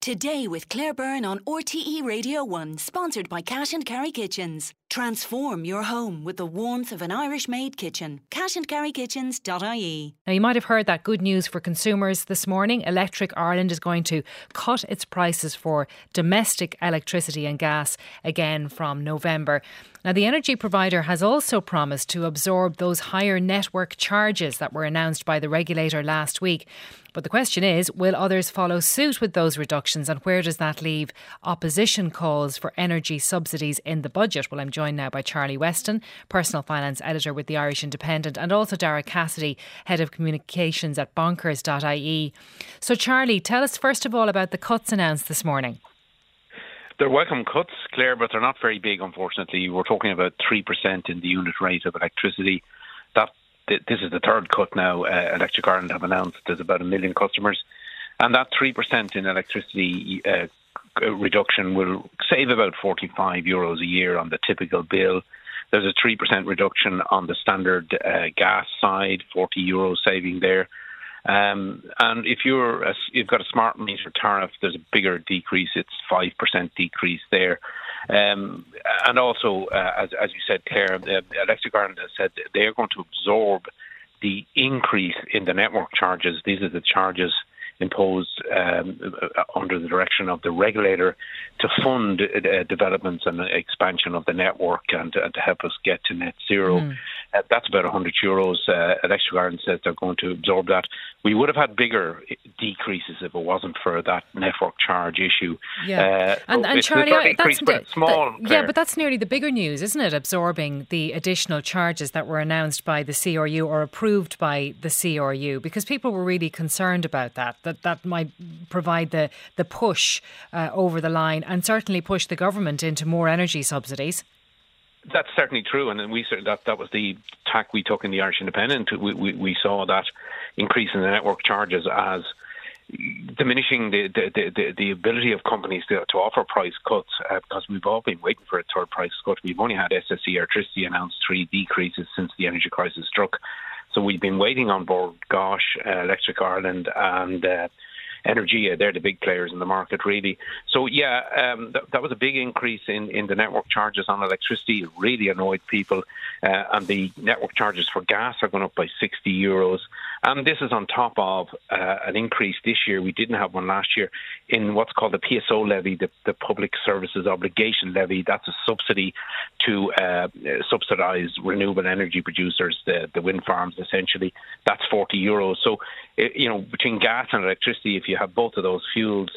Today with Claire Byrne on RTE Radio 1, sponsored by Cash and Carry Kitchens. Transform your home with the warmth of an Irish-made kitchen. cashandcarrykitchens.ie. Now, you might have heard that good news for consumers this morning. Electric Ireland is going to cut its prices for domestic electricity and gas again from November. Now, the energy provider has also promised to absorb those higher network charges that were announced by the regulator last week. But the question is, will others follow suit with those reductions, and where does that leave opposition calls for energy subsidies in the budget? Well, I'm joined now by Charlie Weston, personal finance editor with the Irish Independent, and also Dara Cassidy, head of communications at bonkers.ie. So Charlie, tell us first of all about the cuts announced this morning. They're welcome cuts, Claire, but they're not very big, unfortunately. We're talking about 3% in the unit rate of electricity. This is the third cut now. Electric Ireland have announced there's about 1 million customers. And that 3% in electricity reduction will save about €45 a year on the typical bill. There's a 3% reduction on the standard gas side, €40 saving there. And if you've got a smart meter tariff, there's a bigger decrease. It's 5% decrease there. And also, as you said, Claire, Electric Ireland has said they are going to absorb the increase in the network charges. These are the charges imposed under the direction of the regulator to fund developments and expansion of the network and to help us get to net zero. That's about €100. Electric Ireland says they're going to absorb that. We would have had bigger decreases if it wasn't for that network charge issue. Yeah, and Charlie, that's small. Yeah, but that's nearly the bigger news, isn't it? Absorbing the additional charges that were announced by the CRU or approved by the CRU, because people were really concerned about that might provide the push over the line and certainly push the government into more energy subsidies. That's certainly true, and that was the tack we took in the Irish Independent. We saw that increase in the network charges as diminishing the ability of companies to offer price cuts, because we've all been waiting for a third price cut. We've only had SSE Electricity announce 3 decreases since the energy crisis struck. So we've been waiting on board Gosh, Electric Ireland and Energia. They're the big players in the market, really. So, that was a big increase in the network charges on electricity. It really annoyed people. And the network charges for gas are going up by €60. And this is on top of an increase this year. We didn't have one last year in what's called the PSO levy, the Public Services Obligation Levy. That's a subsidy to subsidise renewable energy producers, the wind farms, essentially. That's €40. So, between gas and electricity, if you have both of those fuels,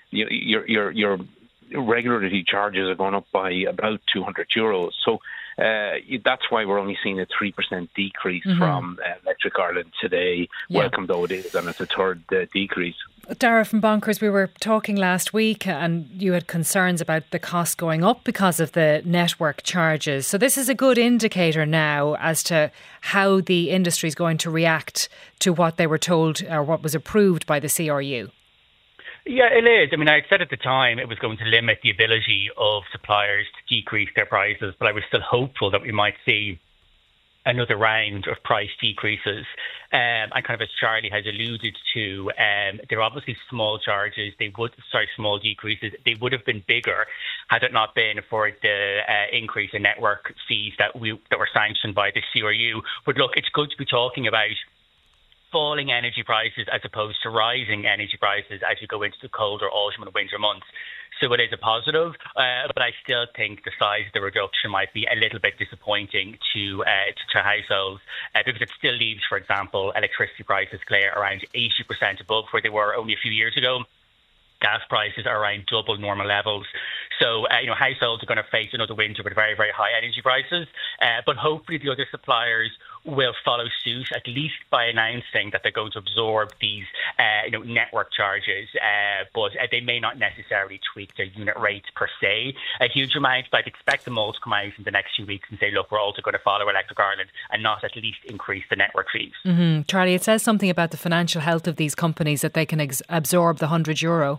your regulatory charges are going up by about €200. So that's why we're only seeing a 3% decrease from Electric Ireland today. Yeah. Welcome though it is, and it's a third decrease. Dara from Bonkers, we were talking last week and you had concerns about the cost going up because of the network charges. So this is a good indicator now as to how the industry is going to react to what they were told or what was approved by the CRU. Yeah, it is. I mean, I said at the time it was going to limit the ability of suppliers to decrease their prices, but I was still hopeful that we might see another round of price decreases. And kind of as Charlie has alluded to, they're obviously small charges. Small decreases. They would have been bigger had it not been for the increase in network fees that were sanctioned by the CRU. But look, it's good to be talking about falling energy prices as opposed to rising energy prices as you go into the colder autumn and winter months. So it is a positive, but I still think the size of the reduction might be a little bit disappointing to households because it still leaves, for example, electricity prices, Claire, around 80% above where they were only a few years ago. Gas prices are around double normal levels. So, households are going to face another winter with very, very high energy prices. But hopefully the other suppliers will follow suit, at least by announcing that they're going to absorb these network charges. But they may not necessarily tweak their unit rates per se a huge amount. But I'd expect them all to come out in the next few weeks and say, look, we're also going to follow Electric Ireland and not at least increase the network fees. Mm-hmm. Charlie, it says something about the financial health of these companies that they can absorb the €100.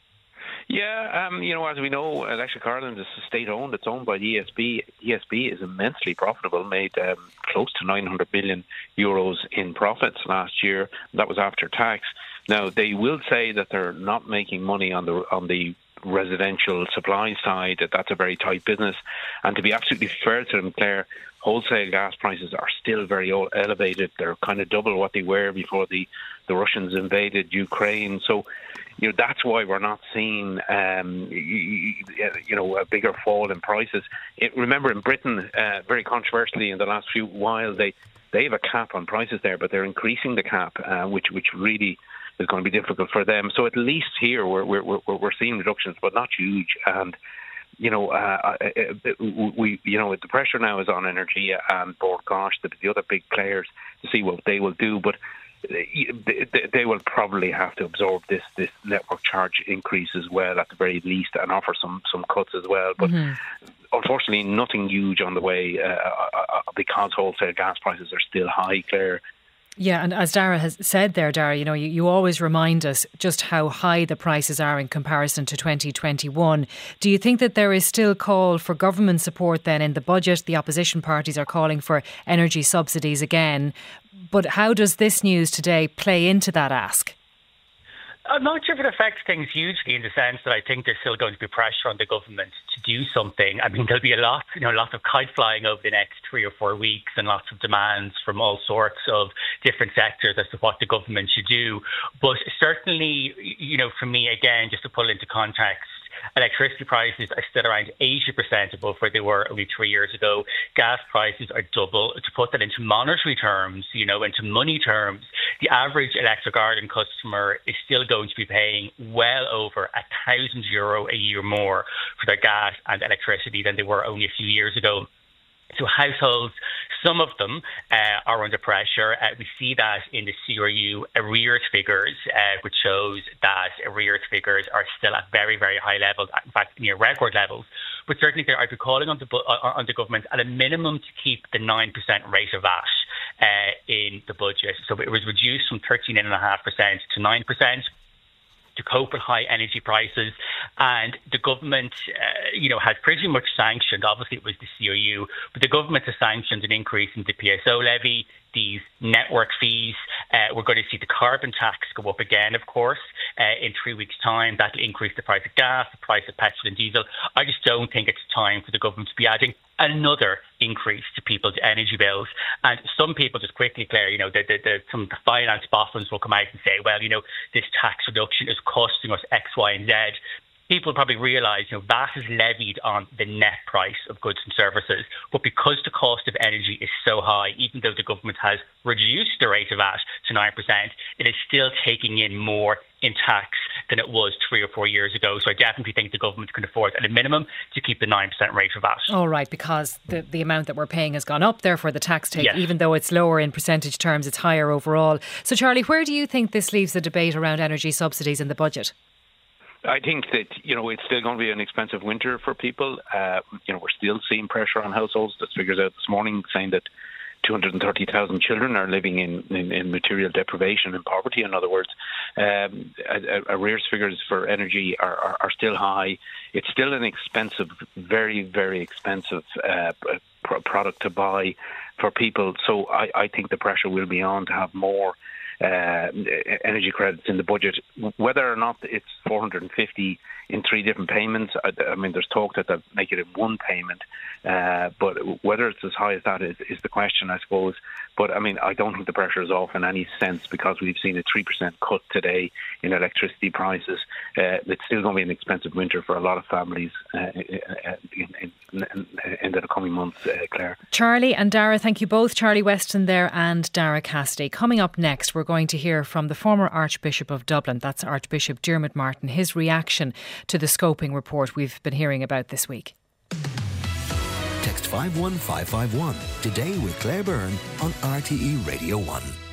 Yeah, as we know, Electric Ireland is state-owned. It's owned by the ESB. ESB is immensely profitable, made close to €900 billion in profits last year. That was after tax. Now, they will say that they're not making money on the residential supply side, that's a very tight business. And to be absolutely fair to them, Claire, wholesale gas prices are still very elevated. They're kind of double what they were before the Russians invaded Ukraine. So, that's why we're not seeing, a bigger fall in prices. Remember, in Britain, very controversially in the last few while, they have a cap on prices there, but they're increasing the cap, which really is going to be difficult for them. So at least here we're seeing reductions, but not huge. And the pressure now is on Energy and Bord Gáis, the other big players, to see what they will do. But they will probably have to absorb this network charge increase as well, at the very least, and offer some cuts as well. But unfortunately, nothing huge on the way because wholesale gas prices are still high, Claire. Yeah, and as Darragh has said there, Darragh, you always remind us just how high the prices are in comparison to 2021. Do you think that there is still call for government support then in the budget? The opposition parties are calling for energy subsidies again. But how does this news today play into that ask? I'm not sure if it affects things hugely, in the sense that I think there's still going to be pressure on the government to do something. I mean, there'll be lots of kite flying over the next 3 or 4 weeks, and lots of demands from all sorts of different sectors as to what the government should do. But certainly, for me, again, just to pull into context, electricity prices are still around 80% above where they were only 3 years ago. Gas prices are double. To put that into monetary terms, into money terms, the average Electric Ireland customer is still going to be paying well over €1,000 a year more for their gas and electricity than they were only a few years ago. So households, some of them are under pressure. We see that in the CRU arrears figures, which shows that arrears figures are still at very, very high levels, in fact, near record levels. But certainly, I'd be calling on the government at a minimum to keep the 9% rate of VAT in the budget. So it was reduced from 13.5% to 9%. To cope with high energy prices, and the government, has pretty much sanctioned. Obviously, it was the CRU, but the government has sanctioned an increase in the PSO levy, these network fees. We're going to see the carbon tax go up again, of course, in 3 weeks' time. That'll increase the price of gas, the price of petrol and diesel. I just don't think it's time for the government to be adding another increase to people's energy bills. And some people, just quickly, Claire, some of the finance boffins will come out and say, well, this tax reduction is costing us X, Y, and Z. People probably realise, VAT is levied on the net price of goods and services. But because the cost of energy is so high, even though the government has reduced the rate of VAT to 9%, it is still taking in more in tax than it was 3 or 4 years ago. So I definitely think the government can afford, at a minimum, to keep the 9% rate of VAT. All right, because the amount that we're paying has gone up, therefore the tax take, even though it's lower in percentage terms, it's higher overall. So Charlie, where do you think this leaves the debate around energy subsidies in the budget? I think that, it's still going to be an expensive winter for people. We're still seeing pressure on households. There's figures out this morning saying that 230,000 children are living in material deprivation and poverty, in other words. Arrears figures for energy are still high. It's still an expensive, very, very expensive product to buy for people. So I think the pressure will be on to have more energy credits in the budget. Whether or not it's 450 in 3 different payments, I mean, there's talk that they'll make it in one payment, but whether it's as high as that is the question, I suppose. But I mean, I don't think the pressure is off in any sense, because we've seen a 3% cut today in electricity prices. It's still going to be an expensive winter for a lot of families in the coming months, Claire. Charlie and Darragh, thank you both. Charlie Weston there and Darragh Cassidy. Coming up next, we're going to hear from the former Archbishop of Dublin, that's Archbishop Diarmuid Martin, his reaction to the scoping report we've been hearing about this week. Text 51551 today with Claire Byrne on RTE Radio 1.